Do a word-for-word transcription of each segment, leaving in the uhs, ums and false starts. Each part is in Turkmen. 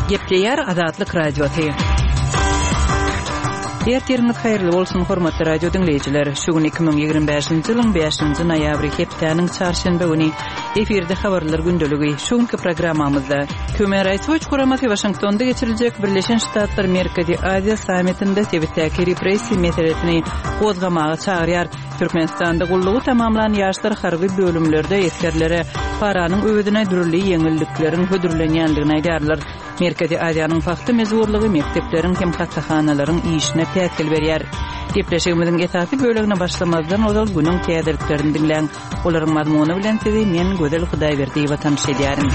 Gepleyer Azatlyk Radiosu. Ertiriniz hayırlı bolsun hormatly radio dinleyijiler. Şu gün iki bin ýygrimi beşinji ýylyň beşinji noýabry hepdeniň çarşamba güni efirde habarlar gündöligi. Şu günkü programmamyzda Köme Raýsy Guramasy Washingtonda geçiriljek Birleşen Ştatlar Merkezi Aziýa sammitinde sebäpdäki repressiýa meselesini gozgamaga çagyrýar. Türkmenistanda gullugy tamamlanan ýaşlar harby bölümlerde eskerlere paranyň öwedine dürli ýeňillikleriň hödürlenýändigini aýdarlar. Merkezi Aziýanyň fakty mezurlygy mektepleriň hem hassahanaların işine täsir berýär. Gepleşigimiziň esasy bölegine başlamazdan ozal günüň täzeliklerini dinleň. Olaryň mazmuny bilen sizi men Gözel Hudaýberdiýewa tanış edýärim.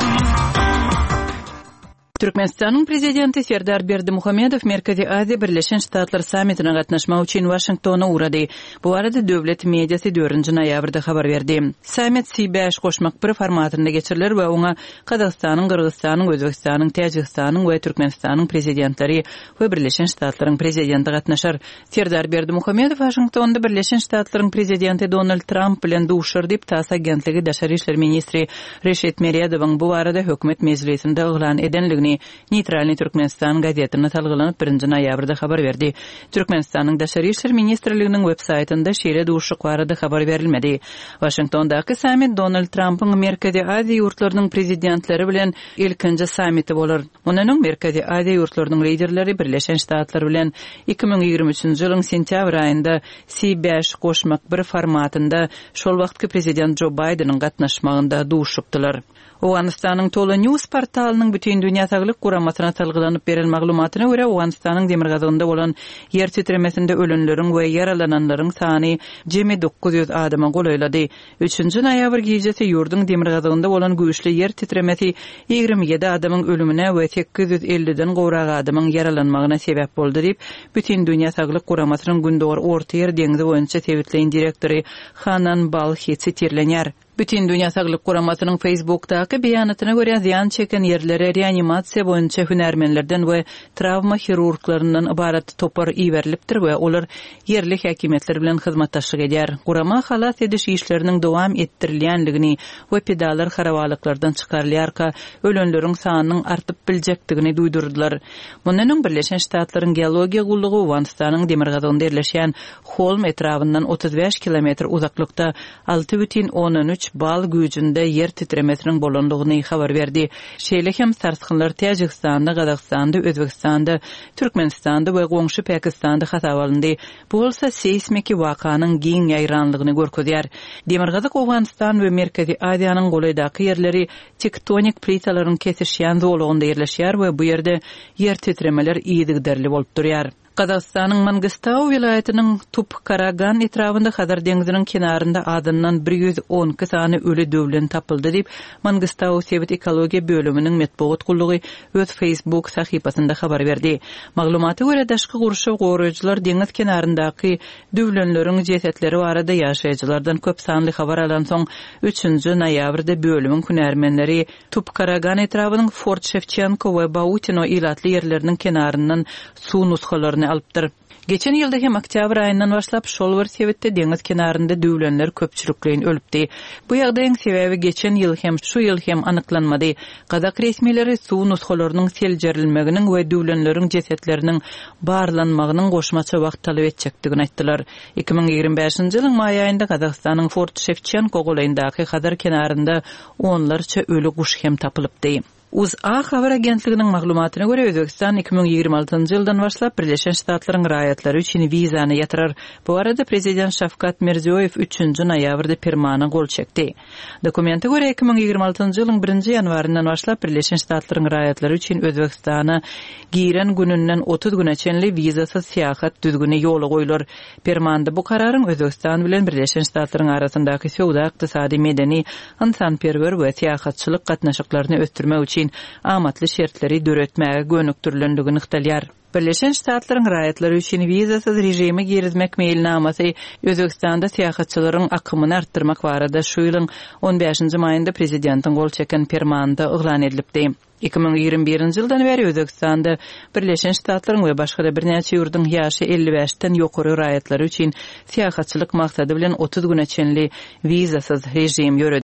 Türkmenistanyň prezidenti Serdar Berdimuhamedow Merkezi Aziýa Birleşen Ştatlar sammitine gatnaşmak üçin Washingtona urady. Bu arada döwlet mediasy dördünji noýabrda habar berdi. Sammit C beş goşmak bir formatynda geçirilir we oňa Kazakstanyň, Kyrgyzstanyň, Özbekistanyň, Täjikstanyň we Türkmenistanyň prezidentleri we Birleşen Ştatlaryň prezidenti gatnaşar. Serdar Berdimuhamedow Washingtonda Birleşen Ştatlaryň prezidenti Donald Trump bilen duşur diýip T A S agentligi Daşary işler ministri Reşet Meryadowyň bu arada hökümet meclisinde eglan edenligini Neytralny Türkmenistan gazetine talgylanyp birinji noýabrda habar berdi. Türkmenistanyň Daşary işler ministrliginiň web-saytynda şeýle duşuk barada habar berilmedi. Washingtondaky sammit Donald Trump'yň Merkezi Aziýa ýurtlarynyň prezidentleri bilen ilkinji sammiti bolar. Onuň Merkezi Aziýa ýurtlarynyň liderleri Birleşen Ştatlar bilen iki bin ýygrimi üçinji ýylyň sentýabr aýynda C beş goşmak bir formatynda şol wagtky prezident Joe Biden'yň gatnaşmagynda duşupdylar. Owganistanyň Tola News portalynyň bütün dünýä saglyk guramasyna talgylanyp beren maglumatyna görä Owganistanyň demir gazynda bolan ýer titremesinde ölenleriň we yaralananlaryň sany jemi dokuz ýüz adama golaýlady. üçünji noýabr gecesi ýurdun demir gazynda bolan güýçli ýer titremesi ýygrimi ýedi adamyň ölümine we sekiz ýüz elliden gowrak adamyň yaralanmagyna sebäp boldy diýip bütün dünýä saglyk guramasynyň gündogor orta ýer deňizi boýunça tebitleýän direktori Hanan Balhiç tirlenýär. Bütün dünýä saglyk guramasynyň Facebook'daky beýanatyna görä ziýan çeken ýerlere reanimasiýa boýunça hünärmenlerden we travma hirurglarynyň ibarat topar iýerilipdir we olar ýerlik häkimetler bilen hyzmatdaşlyk edýär. Gurama halas ediş işleriniň dowam etdirilýänligini we pedalar harabalyklardan çykarylýarka ölenleriň sanynyň artyp biljekdigini duýdurdylar. Mundan Birleşen Ştatlaryň geologiýa gullugy Owganistanyň demir gazynda ýerleşýän Holm etrafyndan otuz beş kilometr uzaklykda alty бүтүн onuň üç bal güýjünde yer titremesiniň bolandygyny habar berdi. Şeýle hem sarsgynlar Täjikstanda, Kazakstanda, Özbekistanda, Türkmenistanda we goňşy Pakistanda hasap alındy. Bu bolsa seismiki wakanyň giň ýaýranlygyny görkezýär. Demirgazyk Owganistan we Merkezi Aziýanyň golaýdaky ýerleri tektonik plitalaryň kesişýän zolugynda ýerleşýär we bu ýerde yer titremeler iýdigderli bolup durýar. Kazakstanyň Mangistau vilayatynyň Tup-Karagan etrafynda Hazar deňiziniň kenarynda adından bir ýüz on iki sany ölü döwlen tapyldy diýip Mangistau Sewet ekologiýa bölüminiň metbuat gullugy öz Facebook sahypasynda habar berdi. Maglumaty görä daşky guruşy goraýjylar deňiz kenaryndaky döwlenleriň jesetleri barada ýaşaýjylardan köp sanly habar alan soň üçünji noýabrda bölümiň hünärmenleri Tup-Karagan etrawynyň Fort Shevchenko we Bautino ilatly ýerleriniň kenaryndan suw nuskalaryny alypdyr. Geçen ýylda hem oktyabr aýyndan başlap şol bir sebäpde deňiz kenarynda döwlenler köpçülikleýin ölüpdi. Bu ýagdaýyň sebäbi geçen ýyl hem şu ýyl hem anyklanmady. Kazak resmileri suw nuskalarynyň seljerilmeginiň we döwlenleriň jesetleriniň barlanmagynyň goşmaça wagt talap etjekdigini aýtdylar. iki bin ýygrimi beşinji ýylyň maý aýynda Kazakstanyň Fort Shevchenko golaýyndaky Hazar kenarynda onlarça ölü guş hem tapylypdy. U Z A habar agentliginiň maglumatyna görä Özbekistan iki bin ýygrimi altynjy ýyldan başlap Birleşen Ştatlaryň raýatlary üçin wizany ýatyrar. Bu arada prezident Şavkat Mirziýoýew üçünji noýabrda permana gol çekdi. Dokumente görä iki bin ýygrimi altynjy ýylyň birinji ýanwaryndan başlap Birleşen Ştatlaryň raýatlary üçin Özbekistana giren gününden otuz güneçenli wizasyz seýahat düzgüni ýoly goýular. Permanda bu kararyň Özbekistan bilen Birleşen Ştatlaryň arasyndaky sowda, ykdysady, medeni, insanperwer we seýahatçylyk gatnaşyklaryny ösdürmek üçin amatly şertleri döretmäge gönükdirlendigini ykdalýar. Birleşen Ştatlaryň raýatlary üçin wizasyz rejimi girizmek meýilnamasy Özbekistanda seýahatçylaryň akymyny artdyrmak barada şu ýylyň on beşinji maýynda prezidentiň gol çeken permanda eglan edilipdi. iki bin ýygrimi birinji ýyldan beri Özbekistanda Birleşen Ştatlaryň we başga bir näçe ýurdun ýaşy elli beşden ýokary raýatlary üçin seýahatçylyk maksady bilen otuz güneçenli wizasyz rejim ýöre